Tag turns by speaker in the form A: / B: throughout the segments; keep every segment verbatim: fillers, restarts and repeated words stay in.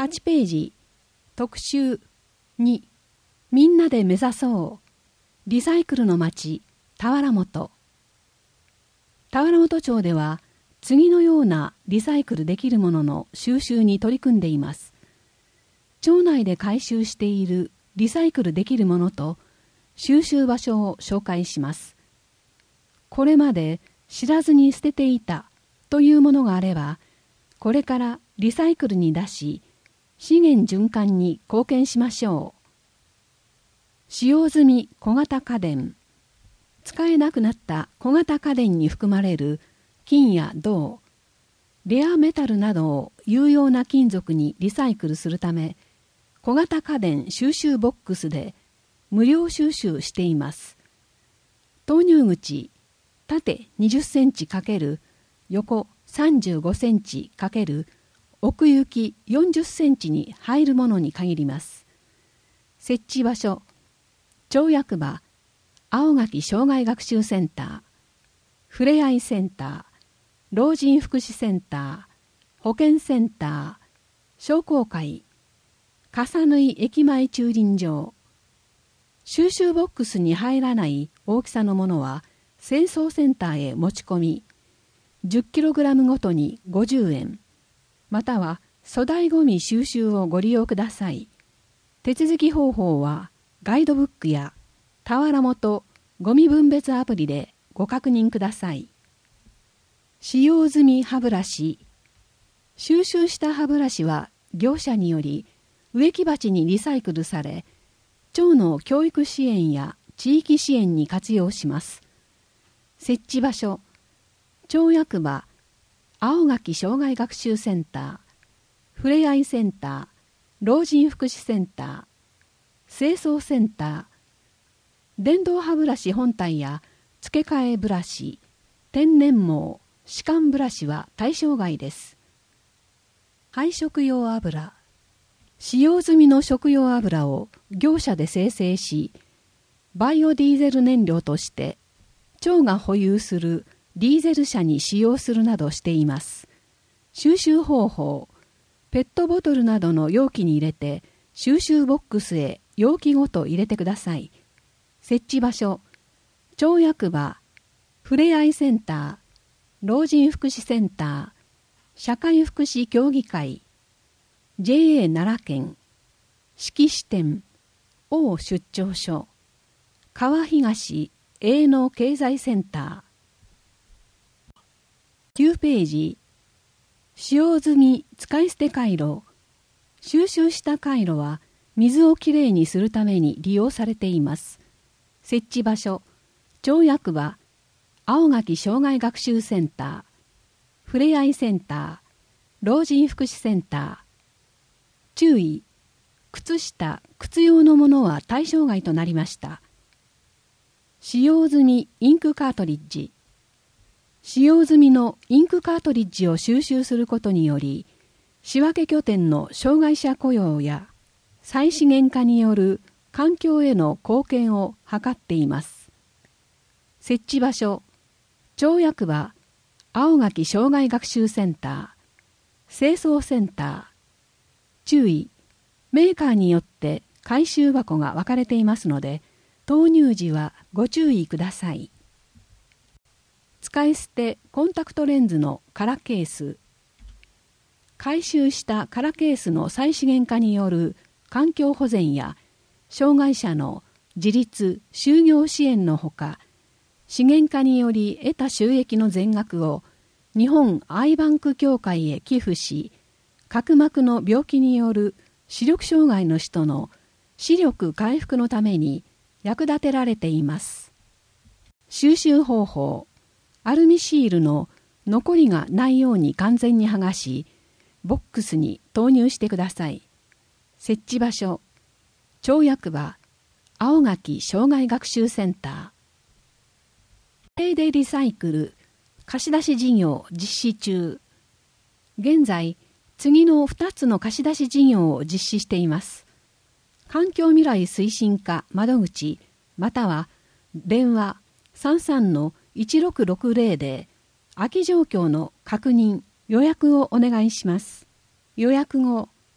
A: はちページ特集にみんなで目指そうリサイクルの町田原本。田原本町では次のようなリサイクルできるものの収集に取り組んでいます。町内で回収しているリサイクルできるものと収集場所を紹介します。これまで知らずに捨てていたというものがあれば、これからリサイクルに出し、資源循環に貢献しましょう。使用済み小型家電。使えなくなった小型家電に含まれる金や銅、レアメタルなどを有用な金属にリサイクルするため、小型家電収集ボックスで無料収集しています。投入口、縦にじゅっセンチ×横さんじゅうごセンチ×奥行きよんじゅっセンチに入るものに限ります。設置場所、町役場、青垣障害学習センター、ふれあいセンター、老人福祉センター、保健センター、商工会、笠縫駅前駐輪場。収集ボックスに入らない大きさのものは清掃センターへ持ち込み、じゅっキログラム ごとにごじゅうえん、または粗大ごみ収集をご利用ください。手続き方法はガイドブックや田原本ゴミ分別アプリでご確認ください。使用済み歯ブラシ。収集した歯ブラシは業者により植木鉢にリサイクルされ、町の教育支援や地域支援に活用します。設置場所、町役場、青垣障害学習センター、ふれあいセンター、老人福祉センター、清掃センター。電動歯ブラシ本体や付け替えブラシ、天然毛、歯間ブラシは対象外です。配食用油。使用済みの食用油を業者で精製し、バイオディーゼル燃料として町が保有するディーゼル車に使用するなどしています。収集方法、ペットボトルなどの容器に入れて収集ボックスへ容器ごと入れてください。設置場所、町役場、ふれあいセンター、老人福祉センター、社会福祉協議会、ジェーエー 奈良県、式支店、大出張所、川東営農経済センター。きゅうページ、使用済み使い捨て回路。収集した回路は水をきれいにするために利用されています。設置場所、町役場、青垣障害学習センター、ふれあいセンター、老人福祉センター。注意、靴下、靴用のものは対象外となりました。使用済みインクカートリッジ。使用済みのインクカートリッジを収集することにより、仕分け拠点の障害者雇用や再資源化による環境への貢献を図っています。設置場所、町役場、青垣障害学習センター、清掃センター。注意、メーカーによって回収箱が分かれていますので、投入時はご注意ください。使い捨てコンタクトレンズの空ケース。回収した空ケースの再資源化による環境保全や障害者の自立・就業支援のほか、資源化により得た収益の全額を日本アイバンク協会へ寄付し、角膜の病気による視力障害の人の視力回復のために役立てられています。収集方法、アルミシールの残りがないように完全に剥がし、ボックスに投入してください。設置場所、町役場、青垣障害学習センター。家庭でリサイクル貸し出し事業実施中。現在、次のふたつの貸し出し事業を実施しています。環境未来推進課窓口または電話 さんさんのいちろくろくぜろ で空き状況の確認・予約をお願いします。予約後、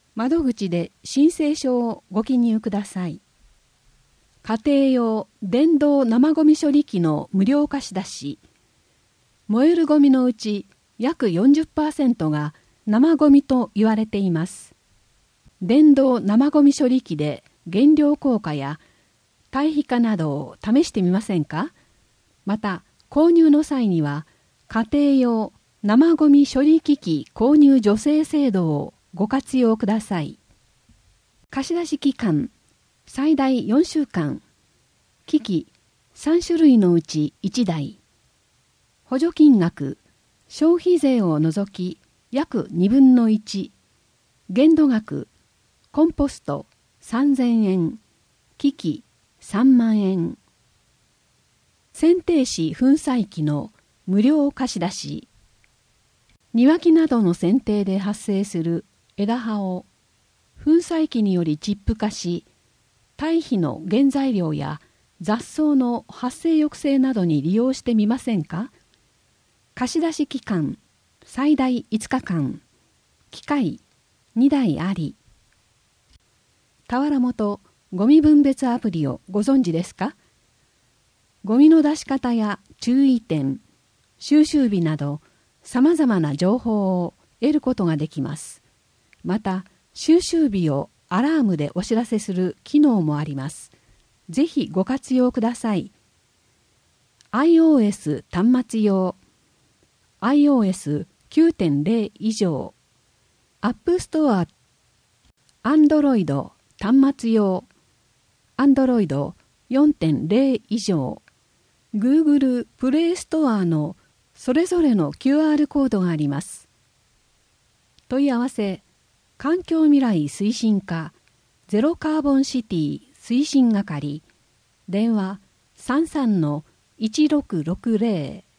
A: 窓口で申請書をご記入ください。家庭用電動生ゴミ処理機の無料貸し出し。燃えるゴミのうち約 よんじゅっパーセント が生ゴミと言われています。電動生ゴミ処理機で減量効果や堆肥化などを試してみませんか？また購入の際には家庭用生ゴミ処理機器購入助成制度をご活用ください。貸し出し期間最大よんしゅうかん。機器さんしゅるいのうちいちだい。補助金額消費税を除き約にぶんのいち。限度額コンポストさんぜんえん。機器さんまんえん。剪定紙粉砕機の無料貸し出し。庭木などの剪定で発生する枝葉を粉砕機によりチップ化し、堆肥の原材料や雑草の発生抑制などに利用してみませんか？貸し出し期間最大いつかかん。機械にだいあり。俵元ゴミ分別アプリをご存知ですか？ゴミの出し方や注意点、収集日などさまざまな情報を得ることができます。また収集日をアラームでお知らせする機能もあります。ぜひご活用ください。iOS 端末用 アイオーエスきゅうてんゼロ 以上 App Store Android 端末用 Androidよんてんゼロ 以上 Google Play Store のそれぞれの キューアール コードがあります。問い合わせ環境未来推進課ゼロカーボンシティ推進係電話 さんさんのいちろくろくゼロ